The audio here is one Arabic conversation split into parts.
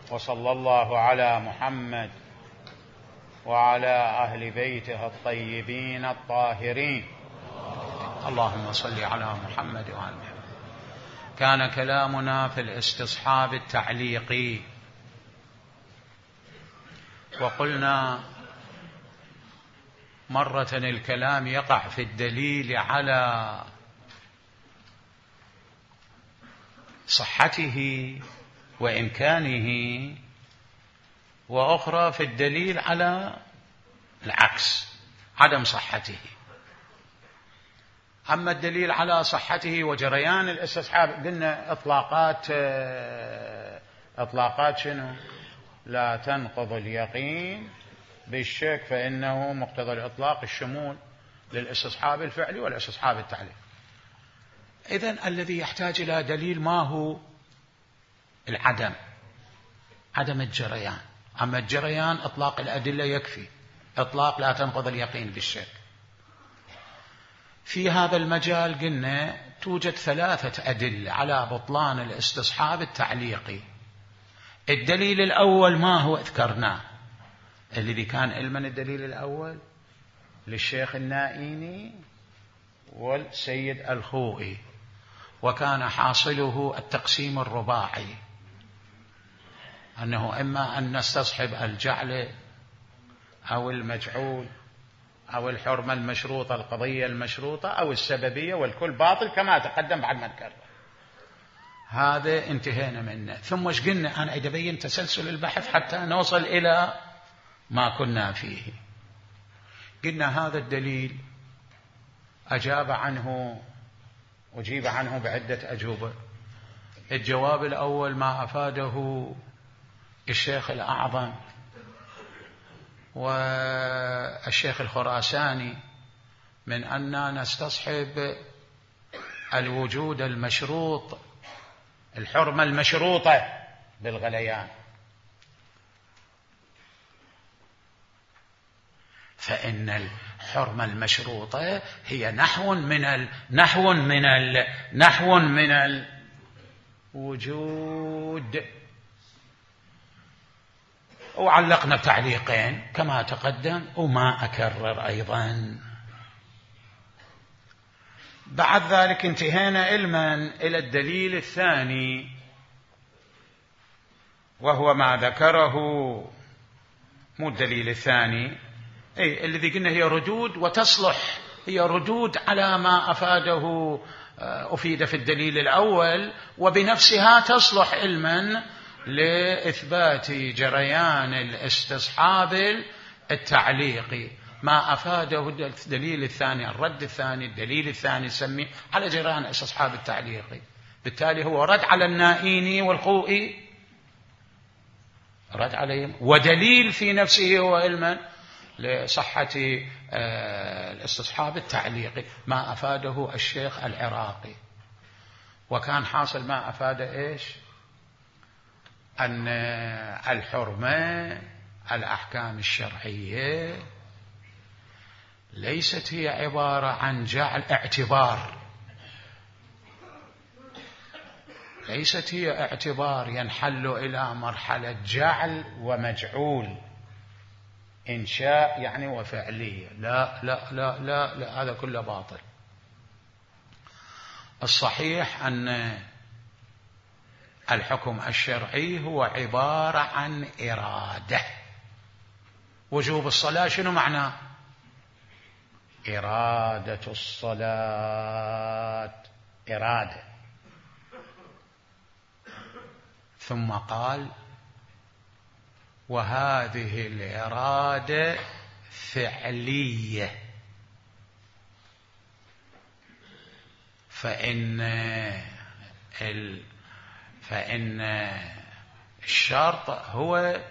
وصلى الله على محمد وعلى أهل بيته الطيبين الطاهرين. اللهم صل على محمد وعلى محمد. كان كلامنا في الاستصحاب التعليقي، وقلنا مرة الكلام يقع في الدليل على صحته وإمكانه، وأخرى في الدليل على العكس، عدم صحته. أما الدليل على صحته وجريان الاستصحاب قلنا إطلاقات شنو؟ لا تنقض اليقين بالشك، فإنه مقتضى الإطلاق الشمول للاستصحاب الفعلي والاستصحاب التعليقي. إذن الذي يحتاج إلى دليل ما هو؟ عدم الجريان. أما الجريان إطلاق الأدلة يكفي، إطلاق لا تنقض اليقين بالشك. في هذا المجال قلنا توجد 3 أدلة على بطلان الاستصحاب التعليقي. الدليل الأول ما هو؟ اذكرناه، الذي كان علما الدليل الأول للشيخ النائيني والسيد الخوئي، وكان حاصله التقسيم الرباعي، أنه إما أن نستصحب الجعل أو المجعول أو الحرمة المشروطة، القضية المشروطة، أو السببية، والكل باطل كما تقدم بعد ما نكرر. هذا انتهينا منه. ثم ايش قلنا؟ أنا أبين تسلسل البحث حتى نوصل إلى ما كنا فيه. قلنا هذا الدليل أجيب عنه بعدة أجوبة. الجواب الأول ما أفاده الشيخ الأعظم والشيخ الخراساني من أننا نستصحب الوجود المشروط، الحرمة المشروطة بالغليان، فإن الحرمة المشروطة هي نحو من الوجود. وعلقنا تعليقين كما تقدم وما أكرر أيضا. بعد ذلك انتهينا علما إلى الدليل الثاني، وهو ما ذكره، مو الدليل الثاني، الذي قلنا هي ردود وتصلح، هي ردود على ما أفيد في الدليل الأول، وبنفسها تصلح علما لإثبات جريان الاستصحاب التعليقي. ما أفاده الدليل الثاني، الرد الثاني، الدليل الثاني سميه على جريان الاستصحاب التعليقي. بالتالي هو رد على النائيني والخوئي، رد عليهم، ودليل في نفسه هو علما لصحة الاستصحاب التعليقي. ما أفاده الشيخ العراقي، وكان حاصل ما أفاده إيش؟ أن الحرمة، الأحكام الشرعية ليست هي عبارة عن جعل اعتبار، ليست هي اعتبار ينحل إلى مرحلة جعل ومجعول، إنشاء يعني وفعلية. لا لا لا لا لا، هذا كله باطل. الصحيح أن الحكم الشرعي هو عبارة عن إرادة. وجوب الصلاة شنو معناه؟ إرادة الصلاة، إرادة. ثم قال وهذه الإرادة فعلية، فإن الشرط هو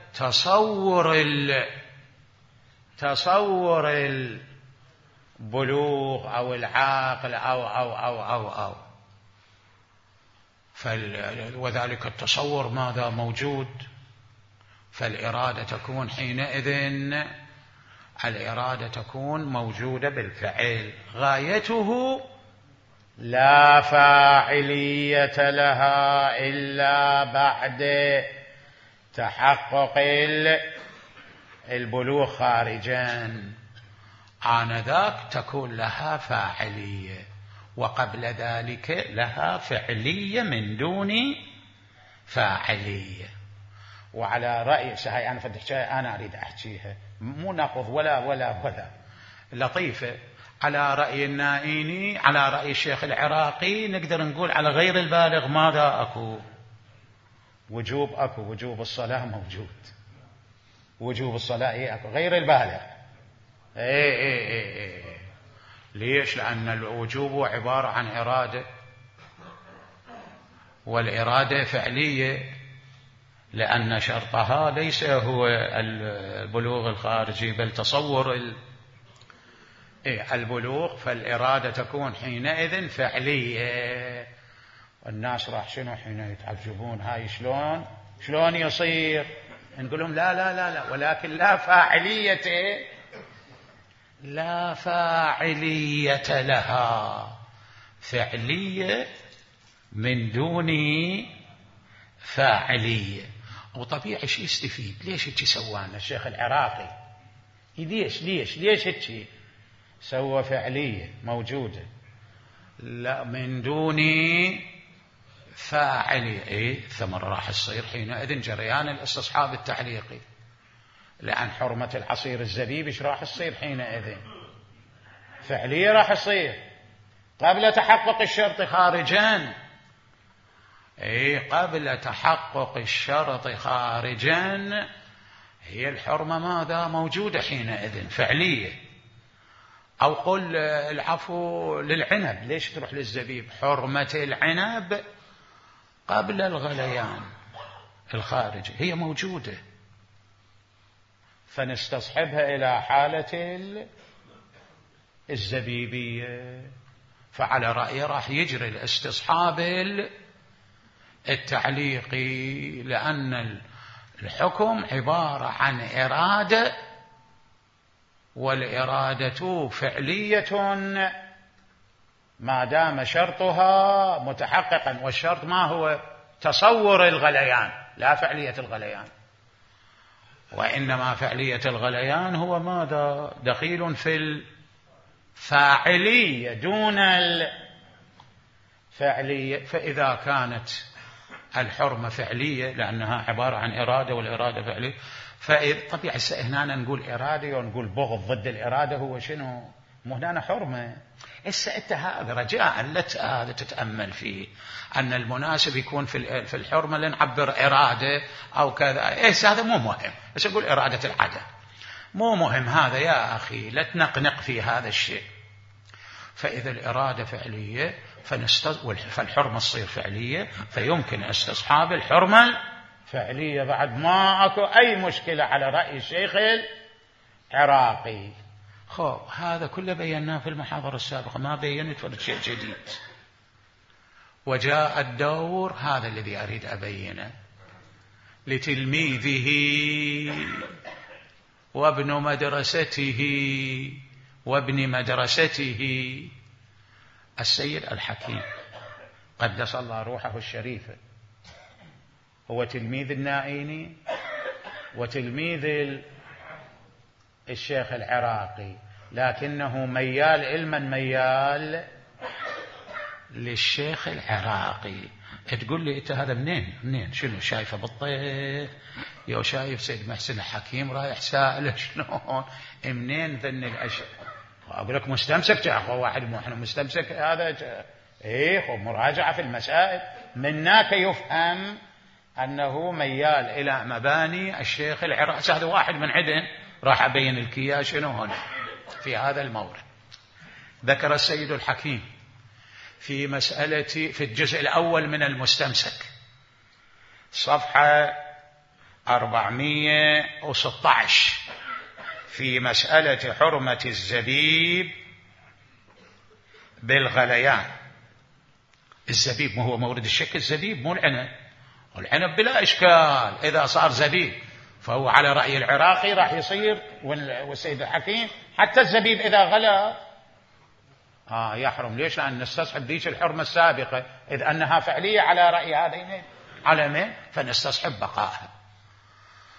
تصور البلوغ أو العاقل أو وذلك التصور ماذا موجود، فالإرادة تكون حينئذ الإرادة تكون موجودة بالفعل. غايته لا فاعلية لها إلا بعد تحقق البلوغ خارجا، آنذاك تكون لها فاعلية، وقبل ذلك لها فعلية من دون فاعلية. وعلى رأي هاي أنا فتح أنا أريد أحكيها، مو نقض ولا لطيفة. على رأي النائيني، على رأي الشيخ العراقي، نقدر نقول على غير البالغ ماذا أكو؟ وجوب أكو، وجوب الصلاة موجود، وجوب الصلاة أكو، غير البالغ ليش؟ لأن الوجوب عبارة عن إرادة، والإرادة فعلية، لأن شرطها ليس هو البلوغ الخارجي بل تصور البلوغ، فالإرادة تكون حينئذ فعلية. والناس راح شنو حين يتعجبون، هاي شلون يصير؟ نقول لهم لا لا لا لا، ولكن لا فاعلية لها، فعلية من دون فاعلية. وطبيعي شو يستفيد؟ ليش هيك سوانا الشيخ العراقي؟ ليش هيك سوى فعلية موجودة لا من دون فاعلية؟ ثمن راح يصير حينئذ جريان الاستصحاب التعليقي، لأن حرمة العصير الزبيب ايش راح يصير حينئذ؟ فعلية راح يصير قبل تحقق الشرط خارجا. قبل تحقق الشرط خارجا هي الحرمة ماذا؟ موجودة حينئذ فعلية. أو قل العفو للعنب، ليش تروح للزبيب؟ حرمة العنب قبل الغليان الخارجي هي موجودة، فنستصحبها إلى حالة الزبيبية. فعلى رأيي راح يجري الاستصحاب التعليقي، لأن الحكم عبارة عن إرادة، والإرادة فعلية ما دام شرطها متحققا، والشرط ما هو؟ تصور الغليان، لا فعلية الغليان، وإنما فعلية الغليان هو ماذا؟ دخيل في الفاعلية دون الفعلية. فإذا كانت الحرمة فعلية لأنها عبارة عن إرادة، والإرادة فعلية، طبيعي هنا نقول إرادة ونقول بغض ضد الإرادة هو شنو؟ مو هنا حرمة. أنت هذا رجاء لا تتأمل فيه أن المناسب يكون في الحرمة لنعبر إرادة أو كذا، هذا مو مهم، بس أقول إرادة العدم مو مهم هذا يا أخي، لا تنقنق في هذا الشيء. فإذا الإرادة فعلية فالحرمة تصير فعلية، فيمكن استصحاب الحرمة فعلية بعد ما أكو أي مشكلة على رأي الشيخ العراقي. هذا كله بيناه في المحاضرة السابقة، ما بينت فرد شيء جديد. وجاء الدور، هذا الذي أريد أبينه، لتلميذه وابن مدرسته السيد الحكيم قدس الله روحه الشريفة، هو تلميذ النائيني وتلميذ الشيخ العراقي، لكنه ميال علما ميال للشيخ العراقي. تقول لي انت هذا منين شنو شايفه بالطيف؟ يو شايف سيد محسن الحكيم رايح سائله شلون منين ذن الاشياء؟ اقول لك مستمسك اخو واحد، مو احنا مستمسك هذا مراجعه في المسائل. من هناك يفهم انه ميال الى مباني الشيخ العراقي. هذا واحد من عدن راح ابين لك اياه شنو هنا في هذا المورد. ذكر السيد الحكيم في مسألة في الجزء الأول من المستمسك صفحة 416 في مسألة حرمة الزبيب بالغليان. الزبيب ما هو مورد الشك، الزبيب مو العنب، والعنب بلا إشكال إذا صار زبيب فهو على رأي العراقي راح يصير، والسيد الحكيم حتى الزبيب إذا غلى يحرم. ليش؟ لأن نستصحب ذيك الحرمة السابقة، إذ أنها فعلية على رأي هذين العلمين، فنستصحب بقائها.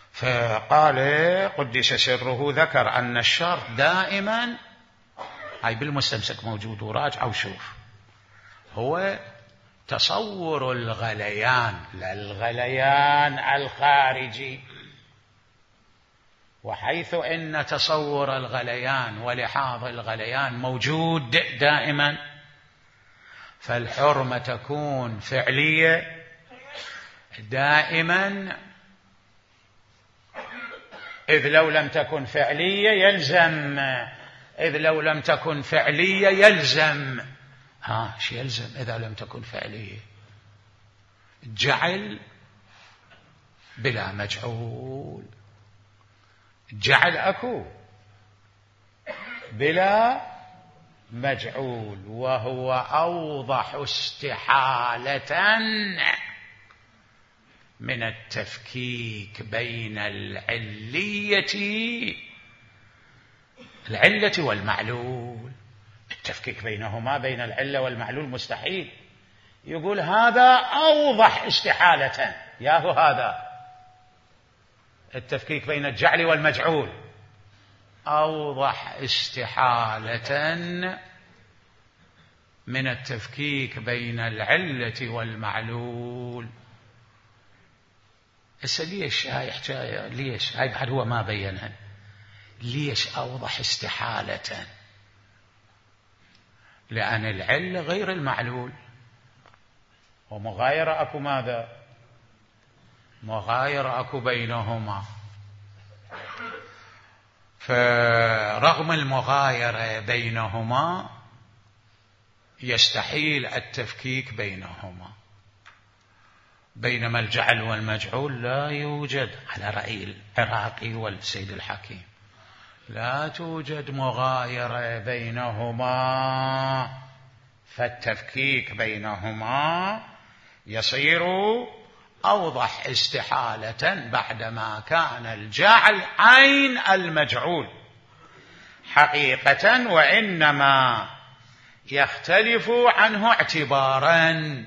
فقال قدس سره، ذكر أن الشرط دائما، هاي بالمستمسك موجود وراجع وشوف، هو تصور الغليان، لا الغليان الخارجي. وحيث إن تصور الغليان ولحاظ الغليان موجود دائما، فالحرمة تكون فعلية دائما، إذ لو لم تكن فعلية يلزم شو يلزم إذا لم تكن فعلية؟ جعل بلا مجعول، جعل أكو بلا مجعول، وهو أوضح استحالة من التفكيك بين العلة والمعلول. التفكيك بينهما، بين العلة والمعلول، مستحيل. يقول هذا أوضح استحالة، ياهو هذا التفكيك بين الجعل والمجعول أوضح استحالة من التفكيك بين العلة والمعلول. هسه ليش هاي حكاية؟ ليش هاي بعد هو ما بينها؟ ليش أوضح استحالة؟ لأن العلة غير المعلول، ومغايرة أكو ماذا؟ مغايرة أكو بينهما. فرغم المغايرة بينهما يستحيل التفكيك بينهما، بينما الجعل والمجعول لا يوجد، على رأي العراقي والسيد الحكيم، لا توجد مغايرة بينهما، فالتفكيك بينهما يصير أوضح استحالة بعدما كان الجعل عين المجعول حقيقة، وإنما يختلف عنه اعتبارا،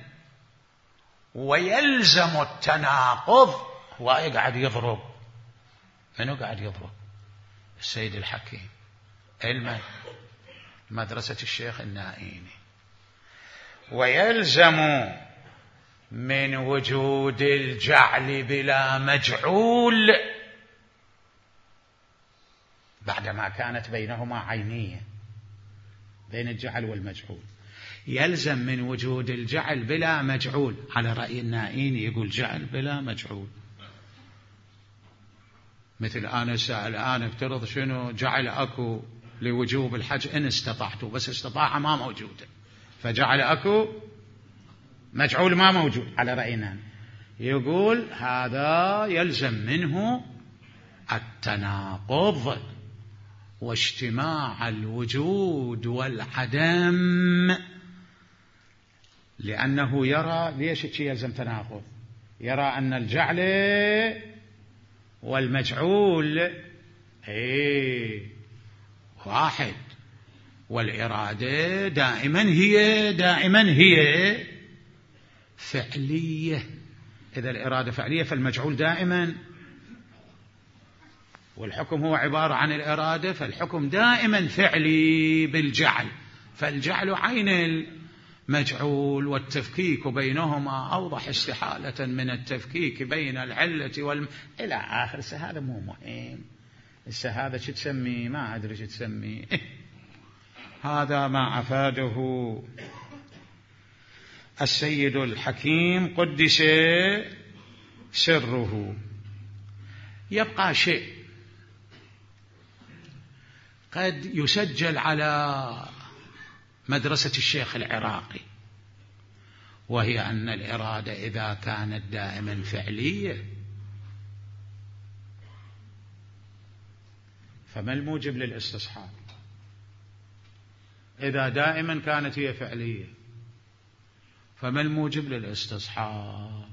ويلزم التناقض. هو قاعد يضرب، منو قاعد يضرب؟ السيد الحكيم، مدرسة الشيخ النائيني. ويلزم من وجود الجعل بلا مجعول بعدما كانت بينهما عينية، بين الجعل والمجعول، يلزم من وجود الجعل بلا مجعول، على رأي النائيني يقول جعل بلا مجعول. مثل أنا سأل، أنا افترض شنو جعل أكو لوجوب الحج إن استطعت، بس استطاع ما موجودة، فجعل أكو مجعول ما موجود، على رأينا يقول هذا يلزم منه التناقض واجتماع الوجود والعدم، لأنه يرى، ليش يلزم تناقض؟ يرى أن الجعل والمجعول واحد، والإرادة دائما هي فعلية. إذا الإرادة فعلية فالمجعول دائما، والحكم هو عبارة عن الإرادة، فالحكم دائما فعلي بالجعل، فالجعل عين المجعول، والتفكيك بينهما أوضح استحالة من التفكيك بين العلة إلى آخر. هذا مو مهم، هذا شو تسميه؟ ما أدري شو تسميه. هذا ما أفاده السيد الحكيم قدس سره. يبقى شيء قد يسجل على مدرسة الشيخ العراقي، وهي أن الإرادة إذا كانت دائما فعلية فما الموجب للاستصحاب؟ إذا دائما كانت هي فعلية فما الموجب للاستصحاب؟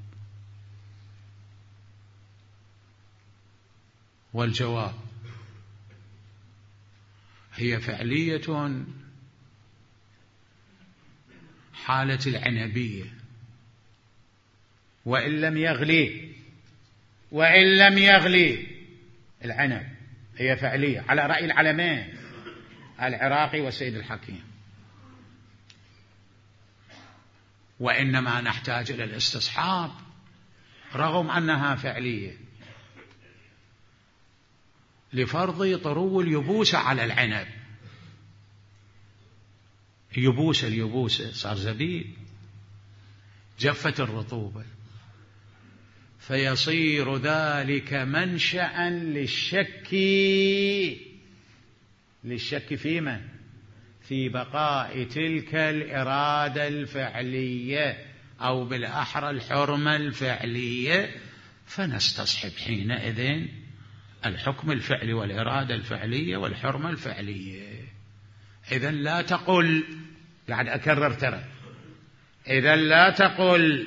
والجواب هي فعلية حالة العنبية، وإن لم يغلي وإن لم يغلي العنب هي فعلية على رأي العلمين العراقي وسيد الحكيم. وإنما نحتاج إلى الاستصحاب رغم أنها فعلية لفرض طرو اليبوسة على العنب. اليبوسة صار زبيب، جفت الرطوبة، فيصير ذلك منشأ للشك في من؟ في بقاء تلك الإرادة الفعلية أو بالأحرى الحرمة الفعلية، فنستصحب حينئذ الحكم الفعلي والإرادة الفعلية والحرمة الفعلية. إذن لا تقل، قاعد أكرر ترى، إذن لا تقل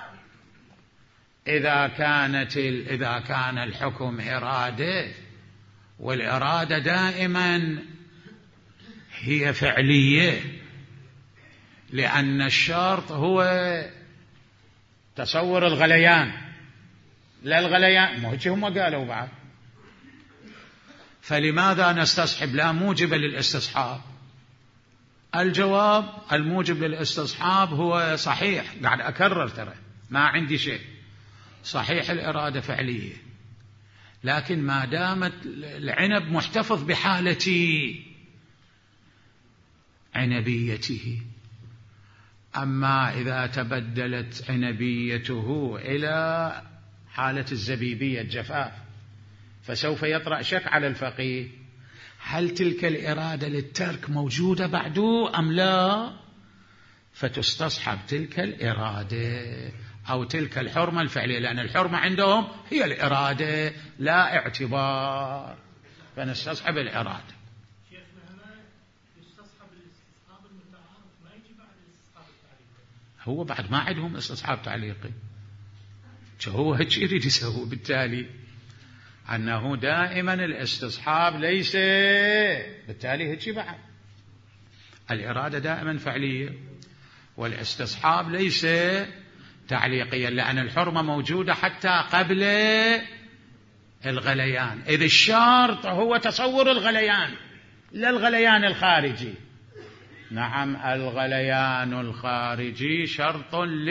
إذا كان الحكم إرادة والإرادة دائما هي فعلية، لأن الشرط هو تصور الغليان لا الغليان، ما هم قالوا بعد. فلماذا نستصحب لا موجب للاستصحاب؟ الجواب الموجب للاستصحاب هو صحيح، قاعد أكرر ترى ما عندي شيء، صحيح الإرادة فعلية، لكن ما دامت العنب محتفظ بحالة عنبيته. أما إذا تبدلت عنبيته إلى حالة الزبيبية الجفاف فسوف يطرأ شك على الفقيه، هل تلك الإرادة للترك موجودة بعد أم لا؟ فتستصحب تلك الإرادة أو تلك الحرمة الفعلية، لأن الحرمة عندهم هي الإرادة لا اعتبار، فنستصحب الإرادة. هو بعد ما عندهم استصحاب تعليقي، هو هيك يريد يسوي، بالتالي أنه دائما الاستصحاب ليس، بالتالي هيك بعد الإرادة دائما فعلية والاستصحاب ليس تعليقيا، لأن الحرمة موجودة حتى قبل الغليان، إذ الشرط هو تصور الغليان لا الغليان الخارجي. نعم الغليان الخارجي شرط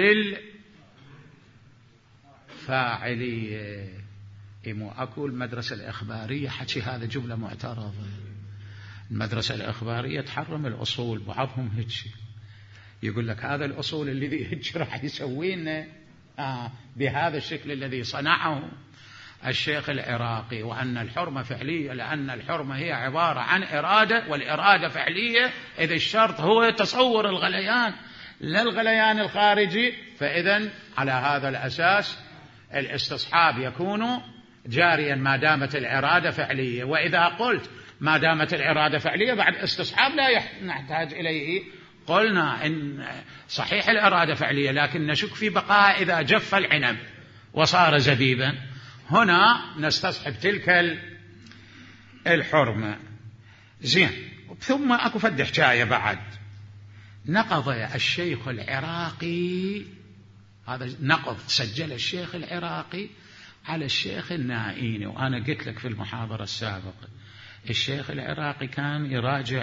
للفاعلية. مو أكو المدرسة الإخبارية حكي هذا جملة معترضة، المدرسة الإخبارية تحرم الأصول، بعضهم هيك يقول لك هذا الأصول الذي هيك راح يسوينا بهذا الشكل الذي صنعه الشيخ العراقي، وأن الحرمة فعلية لأن الحرمة هي عبارة عن إرادة والإرادة فعلية، إذا الشرط هو تصور الغليان لا الغليان الخارجي، فإذن على هذا الأساس الاستصحاب يكون جاريا ما دامت الإرادة فعلية. وإذا قلت ما دامت الإرادة فعلية بعد استصحاب لا نحتاج إليه، قلنا إن صحيح الإرادة فعلية لكن نشك في بقاء إذا جف العنب وصار زبيبا، هنا نستصحب تلك الحرمة. زين، ثم أكو فد حكاية بعد، نقض الشيخ العراقي، هذا نقض سجل الشيخ العراقي على الشيخ النائيني، وأنا قلت لك في المحاضرة السابقة الشيخ العراقي كان يراجع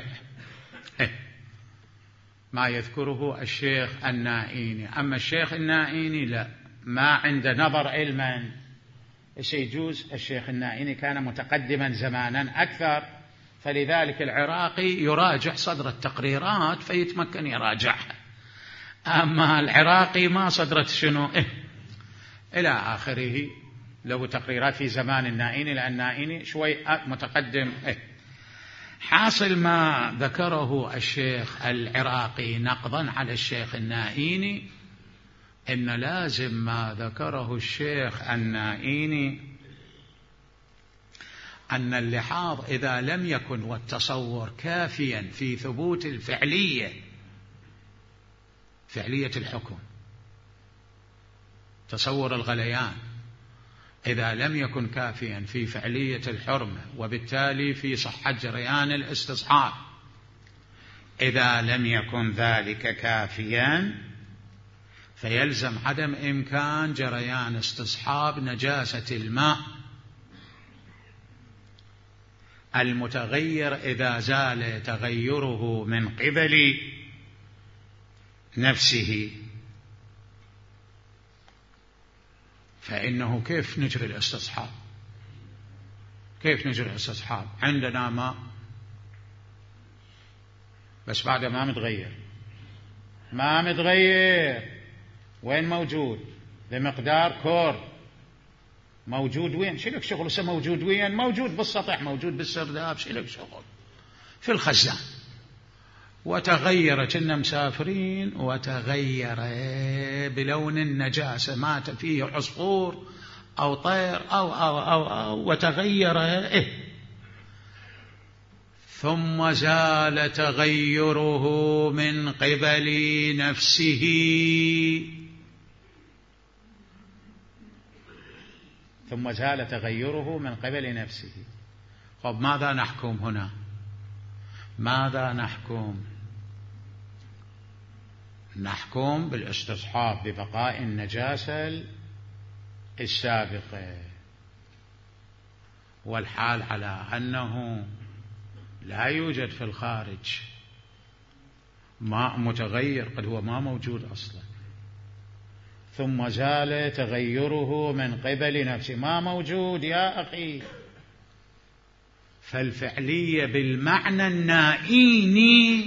ما يذكره الشيخ النائيني، أما الشيخ النائيني لا، ما عنده نظر علما. يجوز الشيخ النائيني كان متقدما زمانا أكثر، فلذلك العراقي يراجع صدر التقريرات فيتمكن يراجعها، أما العراقي ما صدرت شنو إلى آخره، له تقريرات في زمان النائيني لأن النائيني شوي متقدم. حاصل ما ذكره الشيخ العراقي نقضا على الشيخ النائيني، إن لازم ما ذكره الشيخ النائيني أن اللحاظ إذا لم يكن والتصور كافيا في ثبوت الفعلية، فعلية الحكم تصور الغليان، إذا لم يكن كافيا في فعلية الحرمة وبالتالي في صحة جريان فيلزم عدم إمكان جريان استصحاب نجاسة الماء المتغير إذا زال تغيره من قبل نفسه. فإنه كيف نجري الاستصحاب؟ كيف نجري الاستصحاب؟ عندنا ماء بس بعد ما متغير، وين موجود؟ بمقدار كور، موجود وين؟ شلك شغل؟ موجود وين؟ موجود بالسطح، موجود بالسرداب، شلك شغل؟ في الخزان. وتغير، كنا مسافرين وتغير بلون النجاسة، مات فيه عصفور أو طير أو وتغير ثم زال تغيره من قبل نفسه. ثم زال تغيره من قبل نفسه. طب ماذا نحكم هنا؟ ماذا نحكم؟ نحكم بالاستصحاب ببقاء النجاسة السابقة، والحال على أنه لا يوجد في الخارج ماء متغير، قد هو ما موجود أصلا، ثم زال تغيره من قبل نفسه، ما موجود يا أخي. فالفعلية بالمعنى النائيني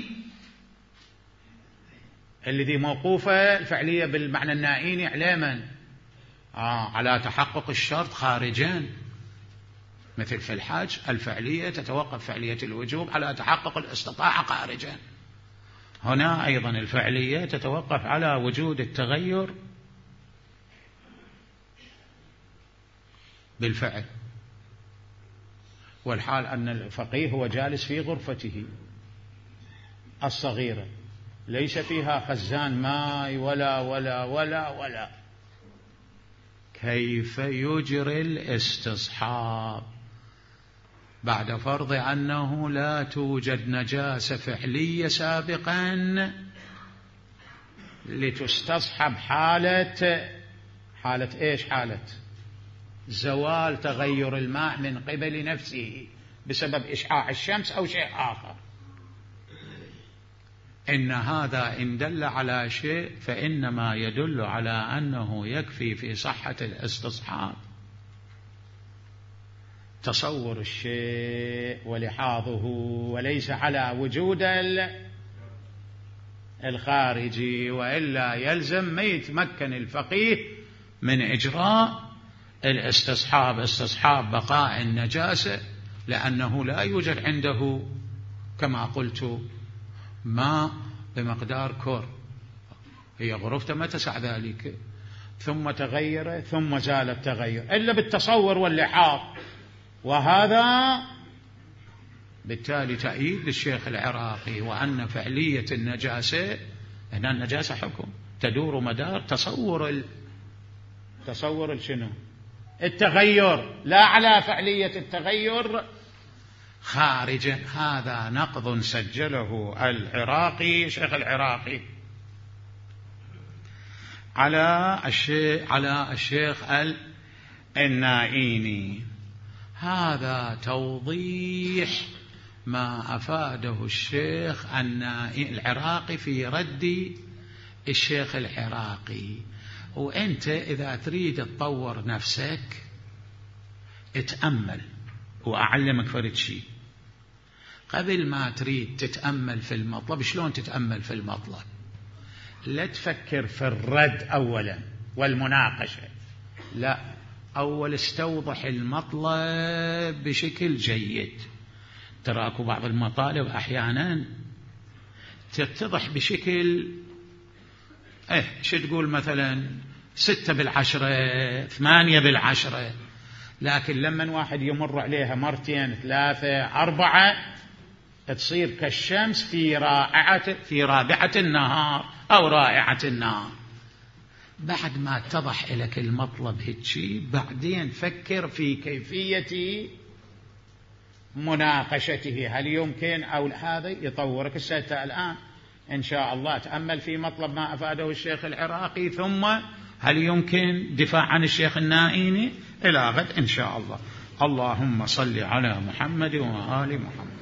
الذي موقوفة، الفعلية بالمعنى النائيني علما على تحقق الشرط خارجا، مثل في الحج الفعلية تتوقف فعلية الوجوب على تحقق الاستطاعة خارجا. هنا أيضا الفعلية تتوقف على وجود التغير بالفعل، والحال أن الفقيه هو جالس في غرفته الصغيرة ليس فيها خزان ماء ولا ولا ولا ولا، كيف يجري الاستصحاب بعد فرض أنه لا توجد نجاسة فعلية سابقا لتستصحب حالة إيش؟ حالة زوال تغير الماء من قبل نفسه بسبب إشعاع الشمس أو شيء آخر. إن هذا إن دل على شيء فإنما يدل على أنه يكفي في صحة الاستصحاب تصور الشيء ولحاظه، وليس على وجود الخارجي، وإلا يلزم ما يتمكن الفقيه من إجراء الاستصحاب، استصحاب بقاء النجاسة، لأنه لا يوجد عنده كما قلت ماء بمقدار كور، هي غرفته ما تسع ذلك، ثم تغير ثم زال التغير إلا بالتصور واللحاظ. وهذا بالتالي تأييد للشيخ العراقي، وأن فعلية النجاسة، هنا النجاسة حكم تدور مدار تصور شنو؟ التغير، لا على فعلية التغير خارجا. هذا نقض سجله العراقي، شيخ العراقي، على الشيخ النائيني. هذا توضيح ما أفاده الشيخ العراقي في رد الشيخ العراقي. وأنت إذا تريد تطور نفسك اتأمل، وأعلمك فرد شيء قبل ما تريد تتأمل في المطلب. شلون تتأمل في المطلب؟ لا تفكر في الرد أولا والمناقشة، لا، أول استوضح المطلب بشكل جيد. تراكوا بعض المطالب أحيانا تتضح بشكل شو تقول مثلا 6/10 8/10، لكن لما واحد يمر عليها مرتين 3 4 تصير كالشمس في رابعة النهار أو رائعة النهار. بعد ما اتضح لك المطلب هيك، بعدين فكر في كيفية مناقشته، هل يمكن أو هذا يطورك. الآن إن شاء الله أتأمل في مطلب ما أفاده الشيخ العراقي، ثم هل يمكن دفاع عن الشيخ النائيني إلى غد إن شاء الله. اللهم صل على محمد وآل محمد.